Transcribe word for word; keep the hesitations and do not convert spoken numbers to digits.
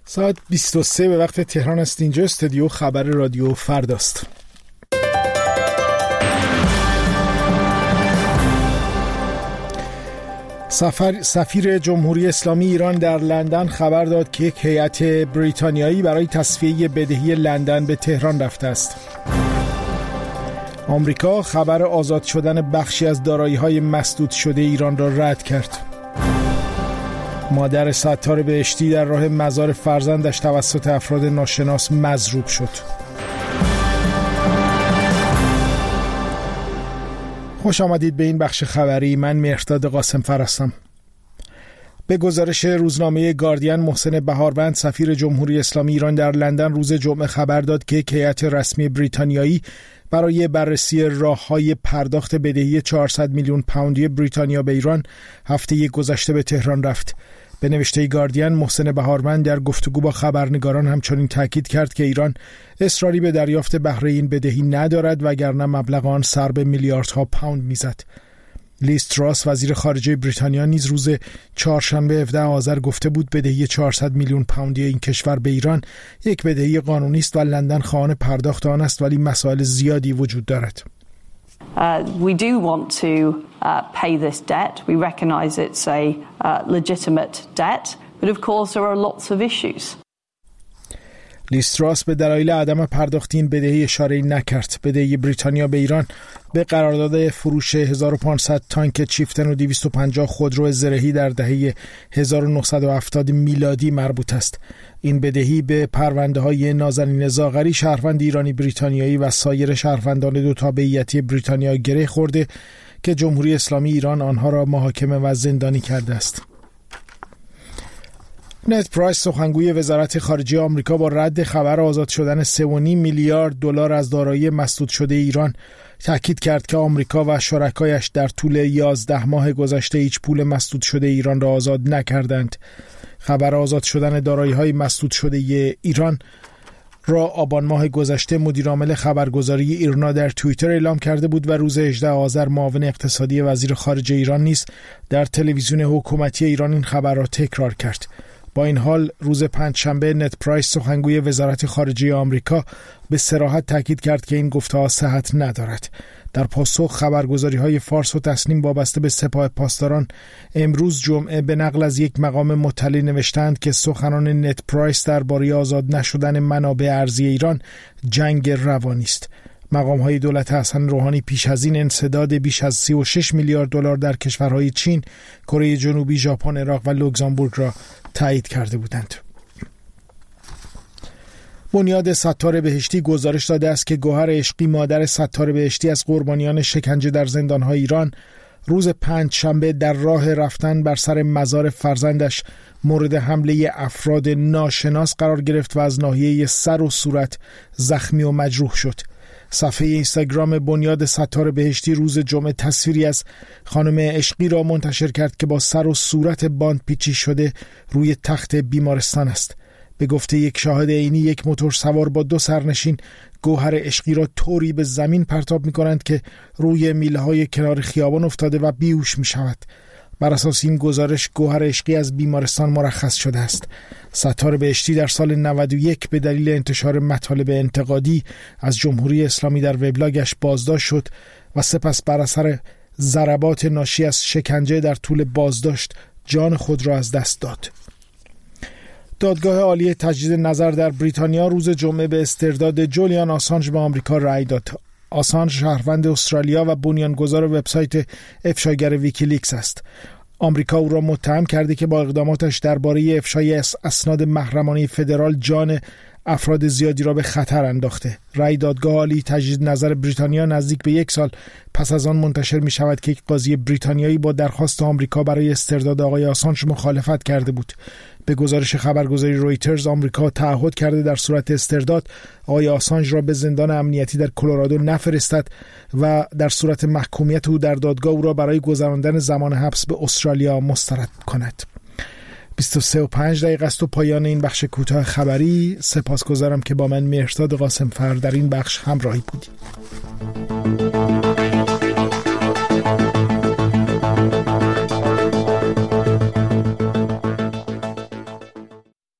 ساعت بیست و سه به وقت تهران است. اینجا استودیو خبر رادیو فرداست. سفر سفیر جمهوری اسلامی ایران در لندن خبر داد که یک هیئت بریتانیایی برای تصفیه بدهی لندن به تهران رفته است. آمریکا خبر آزاد شدن بخشی از دارایی‌های مسدود شده ایران را رد کرد. مادر ستار بهشتی در راه مزار فرزندش توسط افراد ناشناس مضروب شد. خوش آمدید به این بخش خبری. من مهرداد قاسمفر هستم. به گزارش روزنامه گاردین، محسن بهاروند سفیر جمهوری اسلامی ایران در لندن روز جمعه خبر داد که هیئت رسمی بریتانیایی برای بررسی راه‌های پرداخت بدهی چهارصد میلیون پوندی بریتانیا به ایران هفته گذشته به تهران رفت. به نوشته گاردین، محسن بهاروند در گفتگو با خبرنگاران همچنین تاکید کرد که ایران اصراری به دریافت بهره این بدهی ندارد وگرنه مبلغ آن سر به میلیاردها پوند میزد. لیز تراس وزیر خارجه بریتانیا نیز روز چهارشنبه هفدهم آذر گفته بود بدهی چهارصد میلیون پوندی این کشور به ایران یک بدهی قانونی است و لندن خواهان پرداخت آن است، ولی مسائل زیادی وجود دارد. Uh, we do want to uh, pay this debt. We recognize it's a uh, legitimate debt, but of course there are lots of issues. لیز تراس به دلایل عدم پرداخت این بدهی اشاره نکرد. بدهی بریتانیا به ایران به قرارداد فروش هزار و پانصد تانک چیفتن و دویست و پنجاه خودرو زرهی در دهه هزار و نهصد و هفتاد میلادی مربوط است. این بدهی به پرونده‌های نازنین زاغری، شهروند ایرانی بریتانیایی و سایر شهروندان دو تابعیتی بریتانیا گره خورده که جمهوری اسلامی ایران آنها را محاکمه و زندانی کرده است. نت پرایس سخنگوی وزارت خارجه آمریکا با رد خبر آزاد شدن سه و نیم میلیارد دلار از دارایی مسدود شده ایران تاکید کرد که آمریکا و شرکایش در طول یازده ماه گذشته هیچ پول مسدود شده ایران را آزاد نکردند. خبر آزاد شدن دارایی‌های مسدود شده ایران را آبان ماه گذشته مدیرعامل خبرگزاری ایرنا در توییتر اعلام کرده بود و روز هجدهم آذر معاون اقتصادی وزیر خارجه ایران نیز در تلویزیون حکومتی ایران این خبر را تکرار کرد. با این حال روز پنجشنبه نت پرایس سخنگوی وزارت خارجه آمریکا به صراحت تاکید کرد که این گفته‌ها صحت ندارد. در پاسخ خبرگزاری‌های فارس و تسنیم وابسته به سپاه پاسداران امروز جمعه به نقل از یک مقام مطلع نوشتند که سخنان نت پرایس درباره آزاد نشدن منابع ارزی ایران جنگ روانی است. مقام‌های دولت حسن روحانی پیش از این انسداد بیش از سی و شش میلیارد دلار در کشورهای چین، کره جنوبی، ژاپن، عراق و لوکزامبورگ را تایید کرده بودند. بنیاد ستار بهشتی گزارش داده است که گوهر عشقی مادر ستار بهشتی از قربانیان شکنجه در زندان‌های ایران روز پنج شنبه در راه رفتن بر سر مزار فرزندش مورد حمله افراد ناشناس قرار گرفت و از ناحیه سر و صورت زخمی و مجروح شد. صفحه اینستاگرام بنیاد ستار بهشتی روز جمعه تصویری از خانم عشقی را منتشر کرد که با سر و صورت باند پیچی شده روی تخت بیمارستان است. به گفته یک شاهد عینی، یک موتور سوار با دو سرنشین گوهر عشقی را طوری به زمین پرتاب می کنند که روی میله های کنار خیابان افتاده و بیهوش می شود. بر اساس این گزارش گوهر عشقی از بیمارستان مرخص شده است. ستار بهشتی در سال نود و یک به دلیل انتشار مطالب انتقادی از جمهوری اسلامی در وبلاگش بازداشت شد و سپس بر اثر ضربات ناشی از شکنجه در طول بازداشت جان خود را از دست داد. دادگاه عالی تجدید نظر در بریتانیا روز جمعه به استرداد جولیان آسانژ به آمریکا رأی داد. آسانژ شهروند استرالیا و بنیانگذار وبسایت افشاگر ویکیلیکس است. آمریکا او را متهم کرده که با اقداماتش درباره افشای اسناد محرمانه فدرال جان افراد زیادی را به خطر انداخته. رأی دادگاه عالی تجدید نظر بریتانیا نزدیک به یک سال پس از آن منتشر می شود که یک قاضی بریتانیایی با درخواست آمریکا برای استرداد آقای آسانژ مخالفت کرده بود. به گزارش خبرگزاری رویترز، آمریکا تعهد کرده در صورت استرداد آقای آسانژ را به زندان امنیتی در کلرادو نفرستد و در صورت محکومیت او در دادگاه او را برای گذراندن زمان حبس به استرالیا مسترد کند. بیست و سه و پنج دقیقه است و پایان این بخش کوتاه خبری. سپاسگزارم که با من مهرداد قاسمفر در این بخش همراهی بودید.